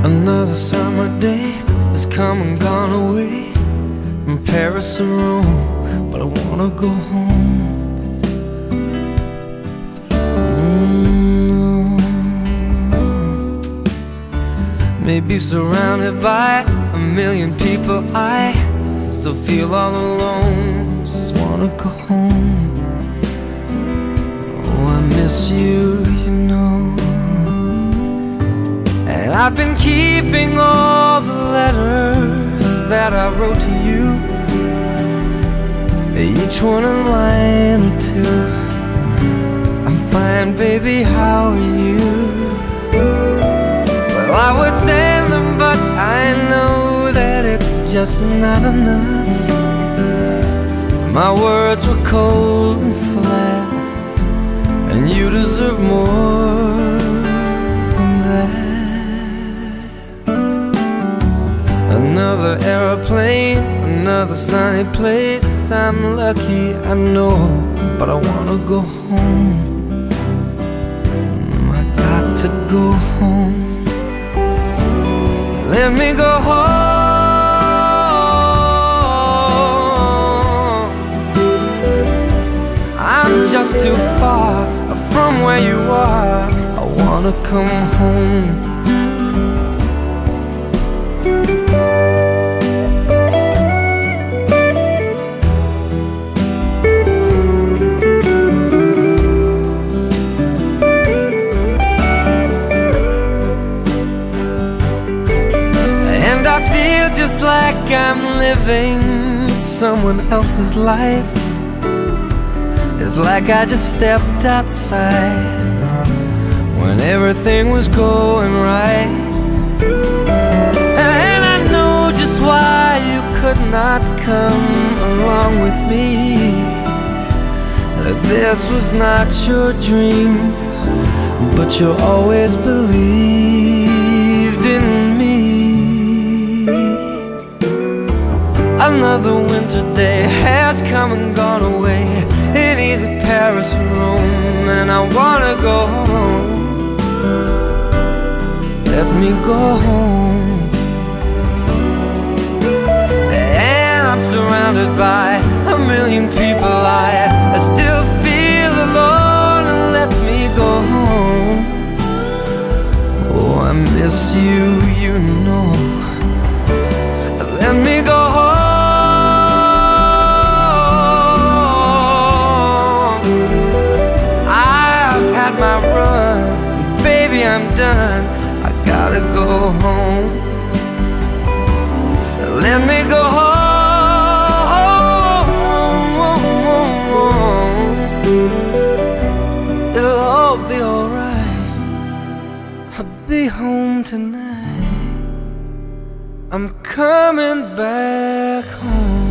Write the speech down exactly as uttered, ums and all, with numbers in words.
Another summer day has come and gone away from Paris or Rome, but I wanna go home. Mm. Maybe surrounded by a million people, I still feel all alone. Just wanna go home. Oh, I miss you, you know. And I've been keeping all the letters that I wrote to you, each one a line or two. I'm fine, baby, how are you? Well, I would send them, but I know that it's just not enough. My words were cold and flat, and you deserve more than that. Another aeroplane, another sunny place. I'm lucky, I know, but I wanna go home. I got to go home. Let me go home. I'm just too far from where you are. I wanna come home. Just like I'm living someone else's life. It's like I just stepped outside when everything was going right. And I know just why you could not come along with me. This was not your dream, but you always believed in me. Another winter day has come and gone away in either Paris or Rome, and I wanna go home. Let me go home. And I'm surrounded by a million people. I, I still feel alone, and let me go home. Oh, I miss you, you know. Let me go home. My run, baby, I'm done. I gotta go home. Let me go home. It'll all be alright. I'll be home tonight. I'm coming back home.